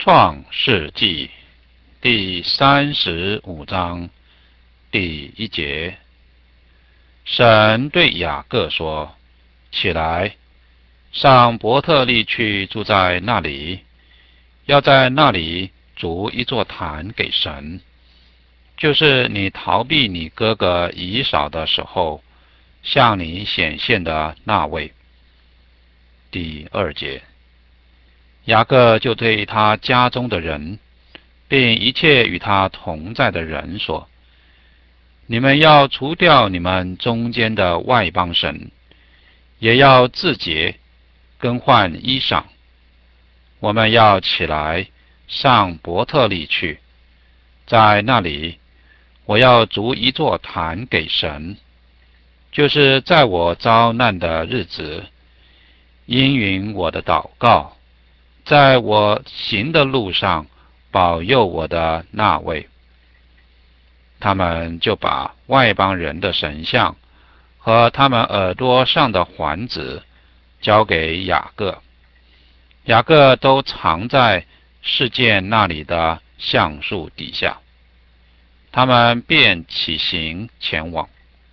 创世纪第35章第1节，神对雅各说：起来，上伯特利去，住在那里，要在那里筑一座坛给神，就是你逃避你哥哥以扫的时候，向你显现的那位。第2节，雅各就对他家中的人，并一切与他同在的人说：你们要除掉你们中间的外邦神，也要自洁，更换衣裳。我们要起来，上伯特利去，在那里，我要筑一座坛给神，就是在我遭难的日子，应允我的祷告，在我行的路上保佑我的那位。他们就把外邦人的神像和他们耳朵上的环子交给雅各，雅各都藏在示剑那里的橡树底下。他们便起行前往。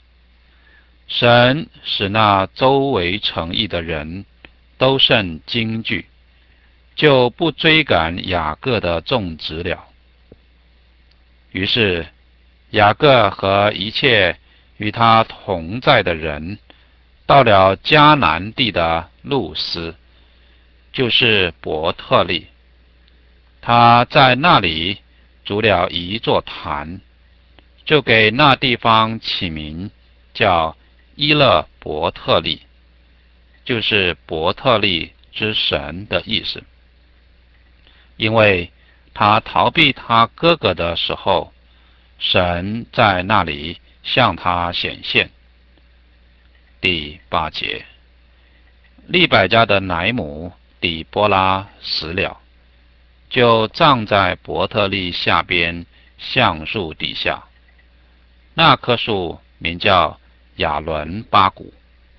神使那周围城邑的人都甚惊惧，就不追赶雅各的众子了。于是雅各和一切与他同在的人，到了迦南地的路斯，就是伯特利。他在那里筑了一座坛，就给那地方起名叫伊勒伯特利，就是伯特利之神的意思。因为他逃避他哥哥的时候，神在那里向他显现。第8节，利百加的奶母底波拉死了，就葬在伯特利下边橡树底下。那棵树名叫亚伦巴谷。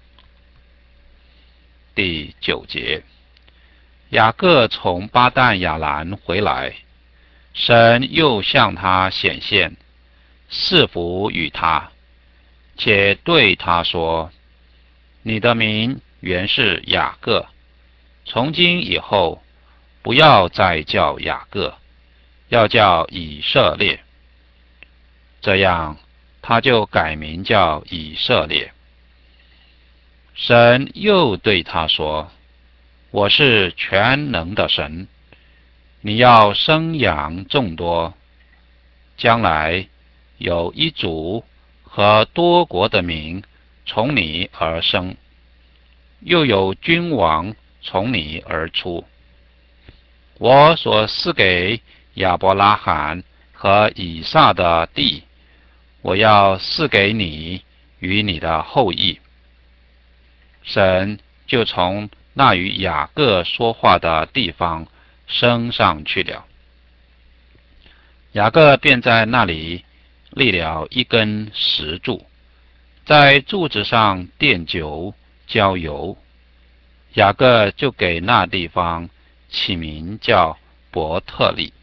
第9节，雅各从巴旦亚兰回来，神又向他显现，赐福与他，且对他说：你的名原是雅各，从今以后不要再叫雅各，要叫以色列。这样他就改名叫以色列。神又对他说：我是全能的神，你要生养众多，将来有一族和多国的民从你而生，又有君王从你而出。我所赐给亚伯拉罕和以撒的地，我要赐给你与你的后裔。神就从那与雅各说话的地方升上去了。雅各便在那里立了一根石柱，在柱子上奠酒浇油。雅各就给那地方起名叫伯特利。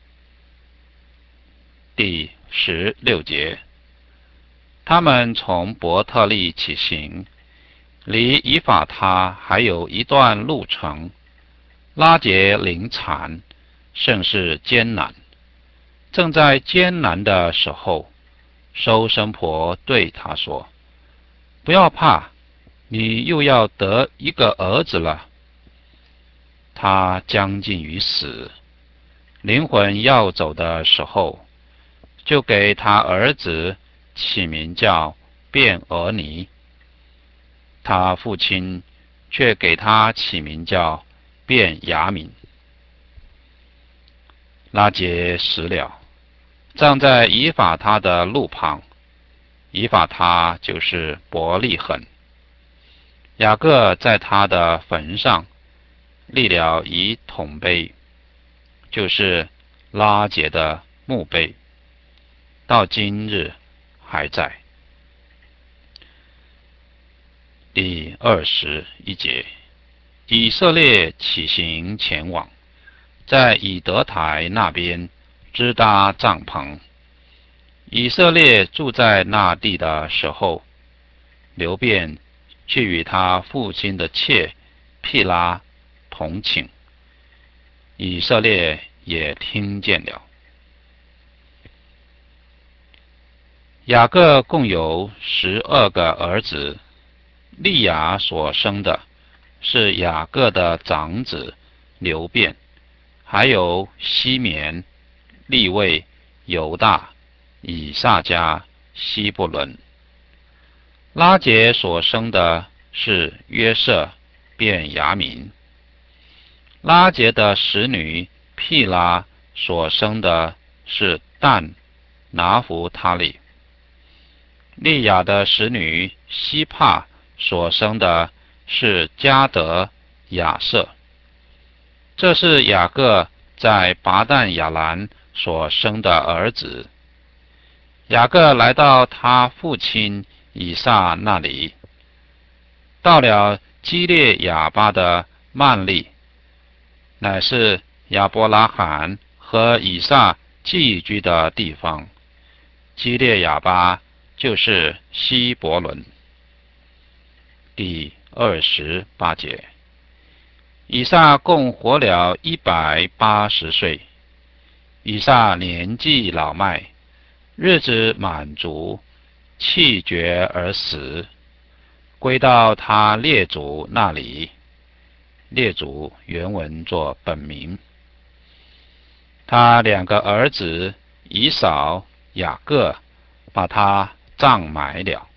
第16节，他们从伯特利起行，离以法他还有一段路程，拉结临产，甚是艰难。正在艰难的时候，收生婆对他说：不要怕，你又要得一个儿子了。他将近于死，灵魂要走的时候，就给他儿子起名叫便俄尼。他父亲却给他起名叫便雅悯。拉结死了，葬在以法他的路旁，以法他就是伯利恒。雅各在他的坟上立了一桶碑，就是拉结的墓碑，到今日还在。第21节，以色列起行前往， 在以德台那边支搭帐篷。以色列住在那地的时候，流便去与他父亲的妾毗拉同寝，以色列也听见了。雅各共有12个儿子，利亚所生的是雅各的长子流便，还有西缅、利未、犹大、以萨迦、西布伦。拉结所生的是约瑟、便雅悯。拉结的使女毗拉所生的是但、拿弗他利。利亚的使女希帕所生的是迦得、亚瑟。这是雅各在拔旦亚兰所生的儿子。雅各来到他父亲以撒那里，到了基列亚巴的曼利，乃是亚伯拉罕和以撒寄居的地方。基列亚巴就是希伯伦。第28节，以撒共活了180岁。以撒年纪老迈，日子满足，气绝而死，归到他列祖那里。列祖原文作本名。他2个儿子以扫、雅各把他葬埋了。